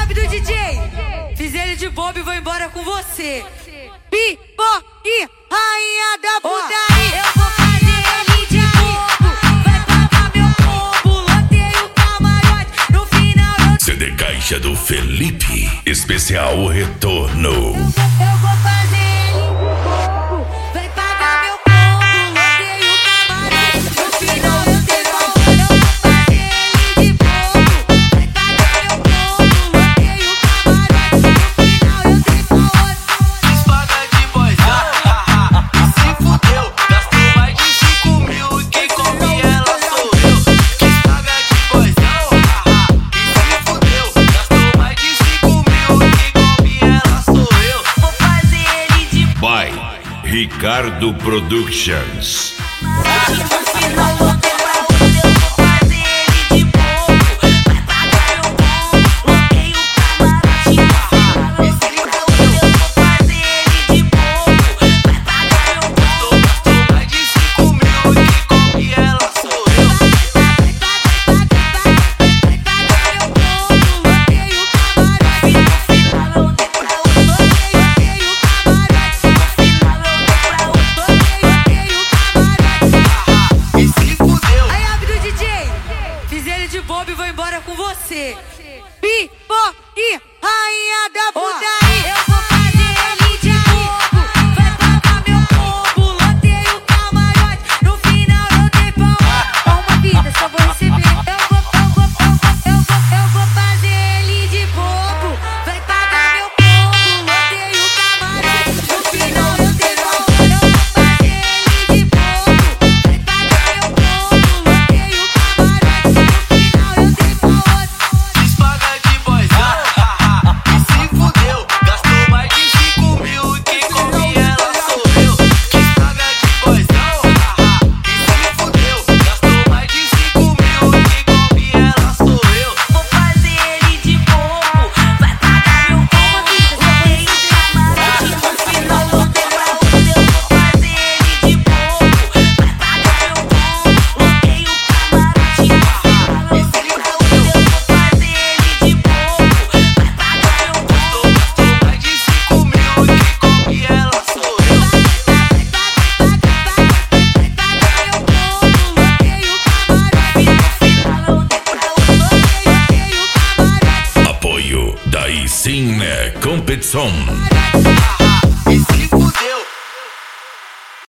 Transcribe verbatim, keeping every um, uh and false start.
rápido, D J. Fiz ele de bobo e vou embora com você. Pipoque, rainha da putaria. Eu vou fazer ele de bobo. Vai pagar meu combo. Lotei o camarote. No final eu... C D Caixa do Felipe. Especial Retorno. Eu vou fazer ele de bobo. Vai pagar meu combo. Lotei o camarote. No final eu tenho a hora. Eu vou fazer ele de bobo. Vai pagar meu combo. Lotei o camarote. No final eu tenho a hora. Despaga de boizão, e se fudeu. Gastou mais de cinco mil e quem come ela sou eu. Despaga de boizão, e se fudeu. Gastou mais de cinco mil e quem come ela sou eu. Vou fazer ele de bobo. By Ricardo Productions. No final eu tenho pra onde eu vou fazer ele de bobo. Vai pagar meu combo. Lotei o camarote. No final eu tenho eu vou fazer ele de bobo. Vai pagar meu combo. Gastou mais de cinco mil e quem come ela sou eu. Vai pagar meu combo. Lotei o camarote. No final eu tenho pra onde eu lotei o camarote. No final eu tenho pra onde eu lotei o camarote. E se fudeu. Aí, rápido, D J. Fiz ele de bobo e vou embora com você. Pipoque, rainha da putaria. Eu vou fazer ele de bobo. Vai pagar meu combo. Lotei o camarote. No final eu dei pra uma vida, só vou receber. Eu vou, eu vou, eu vou, eu vou, eu vou fazer ele de bobo. Vai pagar meu combo. Lotei o camarote. No final eu dei pra eu vou fazer ele de bobo. Vai pagar meu combo. Lotei o camarote. No final eu dei pra Despaga de boizão, e se fudeu. Gastou mais de cinco mil e quem come ela sou eu. Despaga de boizão, e se fudeu. Gastou mais de cinco mil e quem come ela sou eu. Vou fazer ele de bobo. Vai pagar meu combo. Lotei o camarote. No final eu dei pra onde eu vou fazer ele de bobo. Vai pagar meu combo. Lotei o camarote. No final eu dei pra onde eu vou fazer ele de bobo. Vai pagar meu combo. Gastou mais de cinco mil e quem come ela sou eu. Apoio da Cine Competição.